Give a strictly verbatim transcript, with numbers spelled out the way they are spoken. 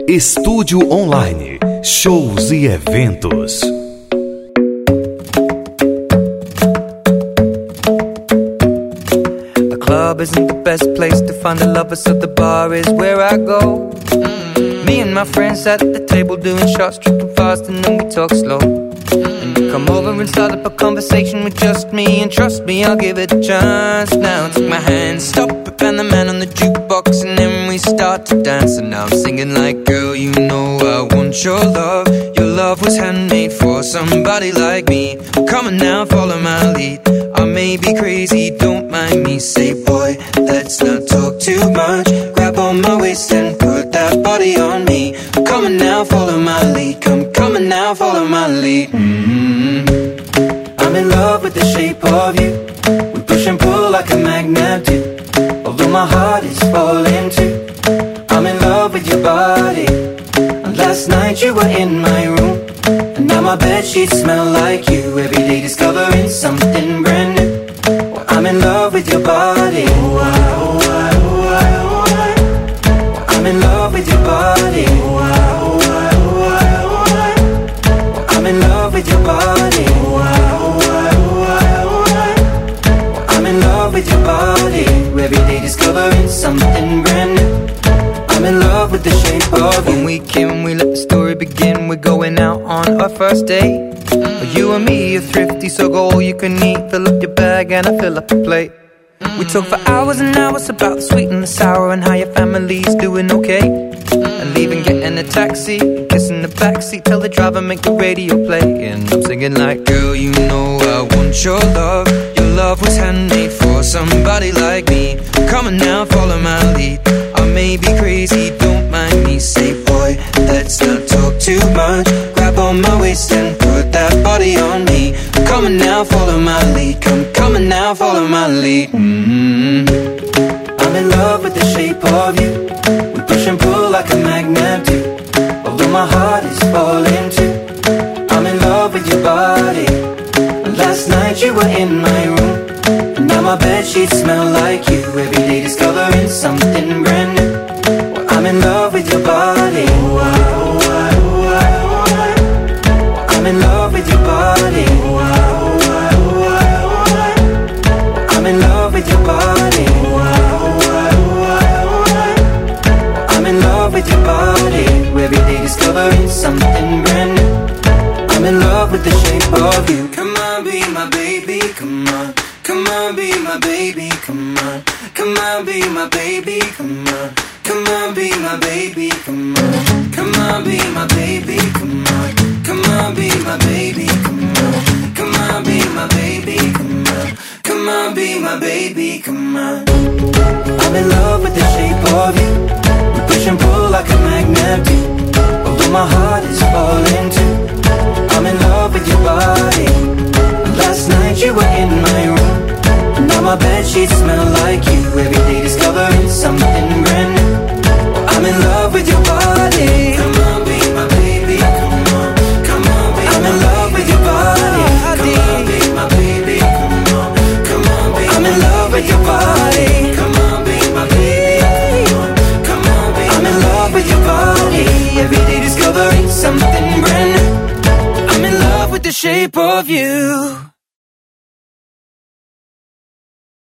Estúdio Online, shows e eventos. The club isn't the best place to find a lover, so the bar is where I go. Mm-hmm. Me and my friends at the table doing shots, tripping fast, and then we talk slow. And you come over and start up a conversation with just me, and trust me, I'll give it a chance. Now take my hand, stop it, and the man on the jukebox, and then we start to dance. And now I'm singing like, girl, you know I want your love. Your love was handmade for somebody like me. Come on now, follow my lead. I may be crazy, don't mind me. Say, boy, let's not talk too much. Grab on my waist and put that body on me. Come on now, follow my lead. Come, come on now, follow my lead. Mm-hmm. I'm in love with the shape of you. We push and pull like a magnet do. Although my heart is falling too. I'm in love with your body. And last night you were in my room, and now my bedsheets smell like you. Every day discovering something brand new. Well, I'm in love with your body. Oh, I, oh, I, oh, I, oh, I. Well, I'm in love with your body. Oh, I, oh, I, oh, I, oh, I. Well, I'm in love with your body. Oh, I, oh, I, oh, I, oh, I. Well, I'm in love with your body. Every day discovering something brand new. I'm in love with the shape of you. When we came, we let the story begin. We're going out on our first date. Mm-hmm. You and me are thrifty, so go all you can eat. Fill up your bag and I fill up the plate. Mm-hmm. We talk for hours and hours about the sweet and the sour, and how your family's doing okay. Mm-hmm. And leaving, getting a taxi, kissing the backseat, tell the driver make the radio play. And I'm singing like, girl, you know I want your love. Your love was handmade for somebody like me. Come on now, follow my lead. I may be crazy, don't mind me. Say, boy, let's not talk too much. Grab on my waist and put that body on me. Come on now, follow my lead. Come, come on now, follow my lead. Mm-hmm. I'm in love with the shape of you. We push and pull like a magnet do. Although my heart is falling too. I'm in love with your body. Last night you were in my room, and now my bedsheets smell like you. Every day discovering something brand new. Well, I'm in love with your body. Oh, I, oh, I, oh, I, oh, I. Well, I'm in love with your body. Oh, I, oh, I, oh, I, oh, I. Well, I'm in love with your body. Oh, I, oh, I, oh, I, oh, I. Well, I'm in love with your body. Every day discovering something brand new. I'm in love with the shape of you. Come on, be my baby, come on. Come on, be my baby, come on. Come on, be my baby, come on. Come on, be my baby, come on. Come on, be my baby, come on. Come on, be my baby, come on. Come on, be my baby, come on. Come on, be my baby, come on. I'm in love with the shape of you. We push and pull like a magnet do. Although my heart is falling too. I'm in love with your body. Last night you were in my room, and now my bedsheets smell like you. Every day discovering